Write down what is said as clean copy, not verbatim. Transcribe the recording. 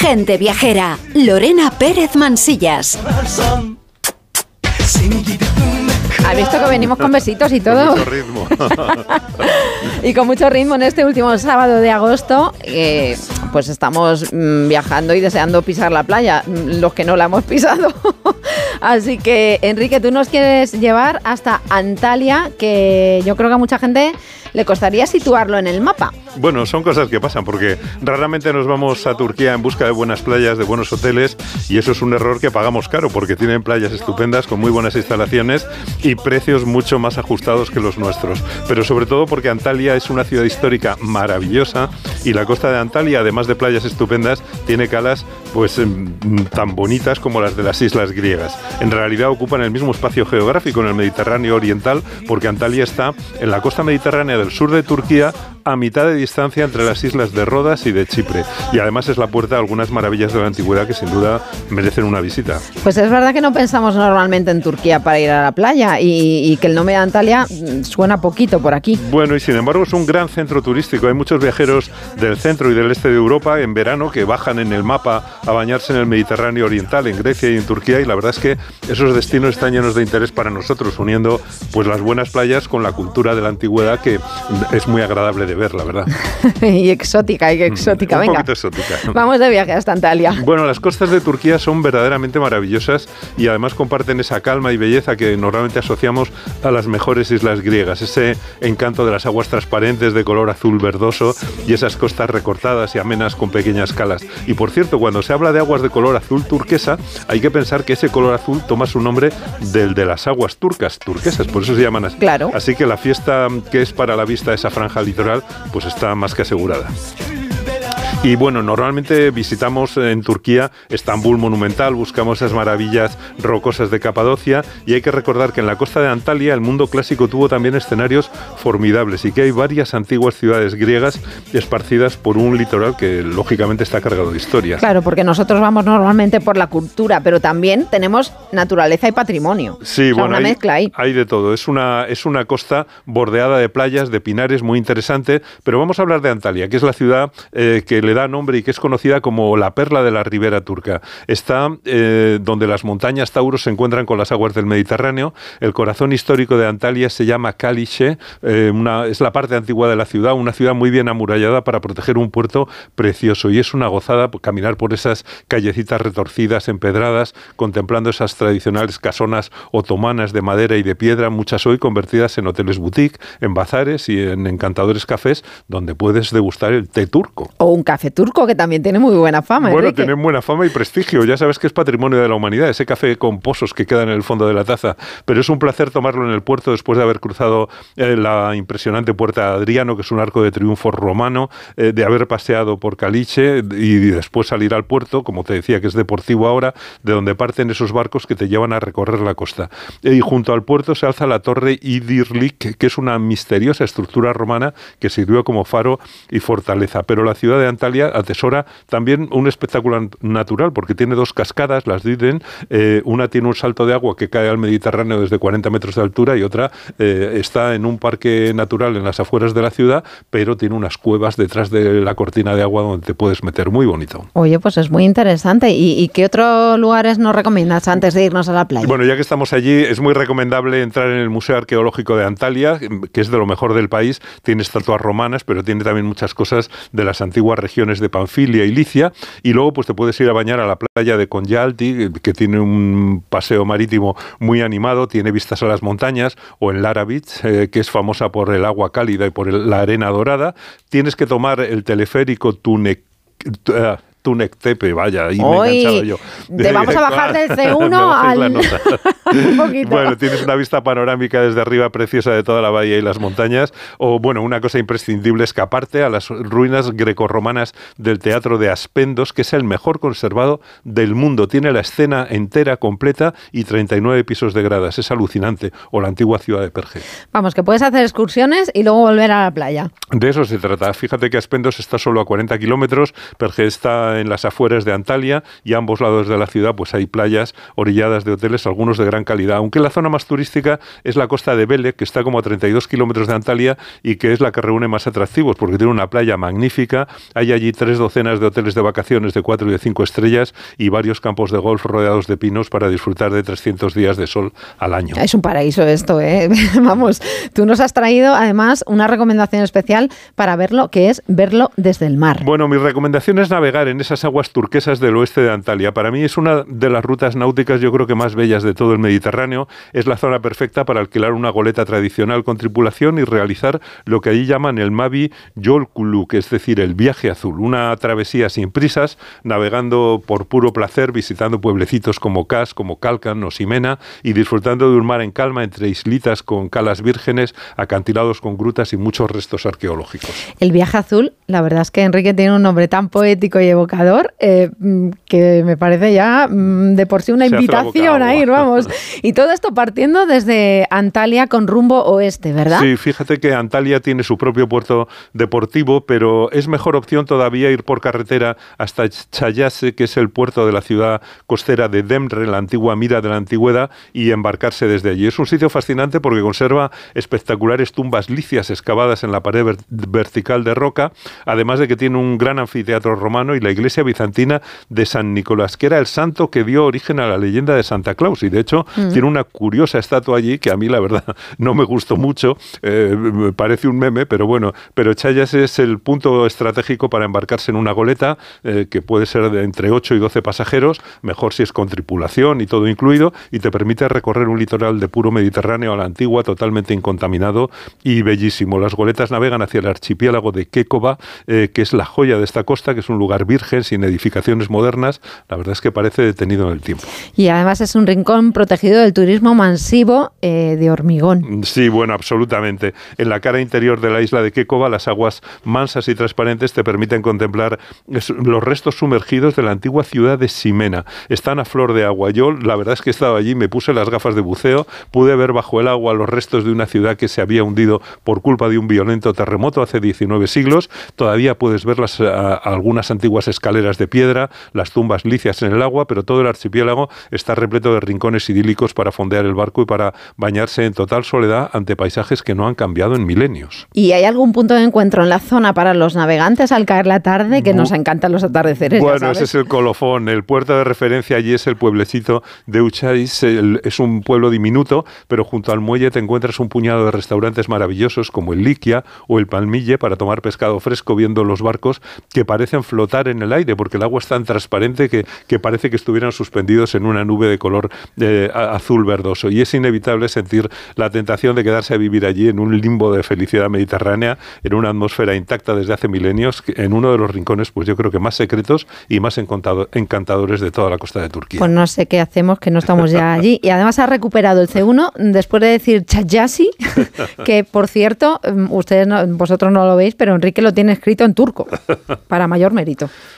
Gente viajera, Lorena Pérez Mansillas. ¿Has visto que venimos con besitos y todo? Con mucho ritmo. Y con mucho ritmo en este último sábado de agosto, pues estamos viajando y deseando pisar la playa, los que no la hemos pisado. Así que, Enrique, tú nos quieres llevar hasta Antalya, que yo creo que a mucha gente le costaría situarlo en el mapa. Bueno, son cosas que pasan, porque raramente nos vamos a Turquía en busca de buenas playas, de buenos hoteles, y eso es un error que pagamos caro, porque tienen playas estupendas, con muy buenas instalaciones y precios mucho más ajustados que los nuestros. Pero sobre todo porque Antalya es una ciudad histórica maravillosa, y la costa de Antalya, además de playas estupendas, tiene calas pues tan bonitas como las de las islas griegas. En realidad ocupan el mismo espacio geográfico en el Mediterráneo oriental, porque Antalya está en la costa mediterránea del sur de Turquía, a mitad de distancia entre las islas de Rodas y de Chipre, y además es la puerta a algunas maravillas de la antigüedad que sin duda merecen una visita. Pues es verdad que no pensamos normalmente en Turquía para ir a la playa, y que el nombre de Antalya suena poquito por aquí. Bueno, y sin embargo es un gran centro turístico. Hay muchos viajeros del centro y del este de Europa en verano que bajan en el mapa a bañarse en el Mediterráneo oriental, en Grecia y en Turquía, y la verdad es que esos destinos están llenos de interés para nosotros, uniendo pues las buenas playas con la cultura de la antigüedad, que es muy agradable de ver, la verdad. Y exótica, Un venga. poquito exótica. Vamos de viaje hasta Antalya. Bueno, las costas de Turquía son verdaderamente maravillosas, y además comparten esa calma y belleza que normalmente asociamos a las mejores islas griegas, ese encanto de las aguas transparentes de color azul verdoso y esas costas recortadas y amenas con pequeñas calas. Y por cierto, cuando se habla de aguas de color azul turquesa, hay que pensar que ese color azul toma su nombre del de las aguas turquesas, por eso se llaman así. Claro. Así que la fiesta que es para la vista de esa franja litoral, pues está más que asegurada. Y bueno, normalmente visitamos en Turquía Estambul monumental, buscamos esas maravillas rocosas de Capadocia, y hay que recordar que en la costa de Antalya el mundo clásico tuvo también escenarios formidables, y que hay varias antiguas ciudades griegas esparcidas por un litoral que lógicamente está cargado de historia. Claro, porque nosotros vamos normalmente por la cultura, pero también tenemos naturaleza y patrimonio. Sí, o sea, bueno, una mezcla ahí. Hay de todo. Es una costa bordeada de playas, de pinares, muy interesante, pero vamos a hablar de Antalya, que es la ciudad que le da nombre y que es conocida como la perla de la ribera turca. Está donde las montañas Taurus se encuentran con las aguas del Mediterráneo. El corazón histórico de Antalya se llama Kališe, es la parte antigua de la ciudad, una ciudad muy bien amurallada para proteger un puerto precioso, y es una gozada caminar por esas callecitas retorcidas, empedradas, contemplando esas tradicionales casonas otomanas de madera y de piedra, muchas hoy convertidas en hoteles boutique, en bazares y en encantadores cafés donde puedes degustar el té turco. O un café turco, que también tiene muy buena fama. Bueno, Enrique. tiene buena fama y prestigio. Ya sabes que es patrimonio de la humanidad, ese café con pozos que queda en el fondo de la taza. Pero es un placer tomarlo en el puerto después de haber cruzado la impresionante Puerta de Adriano, que es un arco de triunfo romano, de haber paseado por Kališe y después salir al puerto, como te decía, que es deportivo ahora, de donde parten esos barcos que te llevan a recorrer la costa. Y junto al puerto se alza la torre Idirlik, que es una misteriosa estructura romana que sirvió como faro y fortaleza. Pero la ciudad de Antalya atesora también un espectáculo natural, porque tiene dos cascadas, las Diden, una tiene un salto de agua que cae al Mediterráneo desde 40 metros de altura, y otra está en un parque natural en las afueras de la ciudad, pero tiene unas cuevas detrás de la cortina de agua donde te puedes meter, muy bonito. Oye, pues es muy interesante. ¿Y qué otros lugares nos recomiendas antes de irnos a la playa? Bueno, ya que estamos allí, es muy recomendable entrar en el Museo Arqueológico de Antalya, que es de lo mejor del país. Tiene estatuas romanas, pero tiene también muchas cosas de las antiguas regiones de Panfilia y Licia, y luego pues te puedes ir a bañar a la playa de Konyaaltı, que tiene un paseo marítimo muy animado, tiene vistas a las montañas, o en Lara Beach, que es famosa por el agua cálida y por la arena dorada. Tienes que tomar el teleférico Tunektepe, vaya, ahí me he enganchado yo. Te vamos a bajar del C1 al... Un poquito. Bueno, tienes una vista panorámica desde arriba preciosa de toda la bahía y las montañas. O, bueno, una cosa imprescindible, escaparte a las ruinas grecorromanas del Teatro de Aspendos, que es el mejor conservado del mundo. Tiene la escena entera, completa, y 39 pisos de gradas. Es alucinante. O la antigua ciudad de Perge. Vamos, que puedes hacer excursiones y luego volver a la playa. De eso se trata. Fíjate que Aspendos está solo a 40 kilómetros, Perge está está en las afueras de Antalya y a ambos lados de la ciudad pues hay playas orilladas de hoteles, algunos de gran calidad, aunque la zona más turística es la costa de Vele, que está como a 32 kilómetros de Antalya y que es la que reúne más atractivos, porque tiene una playa magnífica, hay allí 3 docenas de hoteles de vacaciones de 4 y de 5 estrellas y varios campos de golf rodeados de pinos para disfrutar de 300 días de sol al año. Es un paraíso esto, ¿eh? Vamos, tú nos has traído además una recomendación especial para verlo, que es verlo desde el mar. Bueno, mi recomendación es navegar en esas aguas turquesas del oeste de Antalya. Para mí es una de las rutas náuticas, yo creo que más bellas de todo el Mediterráneo. Es la zona perfecta para alquilar una goleta tradicional con tripulación y realizar lo que allí llaman el Mavi Yolculuk, es decir, el viaje azul. Una travesía sin prisas, navegando por puro placer, visitando pueblecitos como Kas, como Kalkan o Simena y disfrutando de un mar en calma entre islitas con calas vírgenes, acantilados con grutas y muchos restos arqueológicos. El viaje azul, la verdad es que Enrique tiene un nombre tan poético y evocador que me parece ya de por sí una invitación a ir, vamos. Y todo esto partiendo desde Antalya con rumbo oeste, ¿verdad? Sí, fíjate que Antalya tiene su propio puerto deportivo, pero es mejor opción todavía ir por carretera hasta Chayase, que es el puerto de la ciudad costera de Demre, la antigua Mira de la Antigüedad, y embarcarse desde allí. Es un sitio fascinante porque conserva espectaculares tumbas licias excavadas en la pared vertical de roca, además de que tiene un gran anfiteatro romano y la iglesia bizantina de San Nicolás, que era el santo que dio origen a la leyenda de Santa Claus, y de hecho tiene una curiosa estatua allí que a mí la verdad no me gustó mucho, parece un meme, pero bueno, pero Chayas es el punto estratégico para embarcarse en una goleta que puede ser de entre 8 y 12 pasajeros, mejor si es con tripulación y todo incluido, y te permite recorrer un litoral de puro Mediterráneo a la antigua, totalmente incontaminado y bellísimo. Las goletas navegan hacia el archipiélago de Kékova, que es la joya de esta costa, que es un lugar virgen, sin edificaciones modernas. La verdad es que parece detenido en el tiempo. Y además es un rincón protegido del turismo masivo de hormigón. Sí, bueno, absolutamente. En la cara interior de la isla de Kékova, las aguas mansas y transparentes te permiten contemplar los restos sumergidos de la antigua ciudad de Simena. Están a flor de agua. Yo, la verdad es que he estado allí, me puse las gafas de buceo, pude ver bajo el agua los restos de una ciudad que se había hundido por culpa de un violento terremoto hace 19 siglos. Todavía puedes ver algunas antiguas escaleras de piedra, las tumbas licias en el agua, pero todo el archipiélago está repleto de rincones idílicos para fondear el barco y para bañarse en total soledad ante paisajes que no han cambiado en milenios. ¿Y hay algún punto de encuentro en la zona para los navegantes al caer la tarde? Que nos encantan los atardeceres. Bueno, ese es el colofón. El puerto de referencia allí es el pueblecito de Uchais. Es un pueblo diminuto, pero junto al muelle te encuentras un puñado de restaurantes maravillosos como el Liquia o el Palmille para tomar pescado fresco viendo los barcos que parecen flotar en el aire porque el agua es tan transparente que parece que estuvieran suspendidos en una nube de color azul verdoso. Y es inevitable sentir la tentación de quedarse a vivir allí en un limbo de felicidad mediterránea, en una atmósfera intacta desde hace milenios, en uno de los rincones, pues yo creo que más secretos y más encantadores de toda la costa de Turquía. Pues no sé qué hacemos, que no estamos ya allí. Y además ha recuperado el C1 después de decir Chayasi, que por cierto, vosotros no lo veis, pero Enrique lo tiene escrito en turco, para mayor mérito.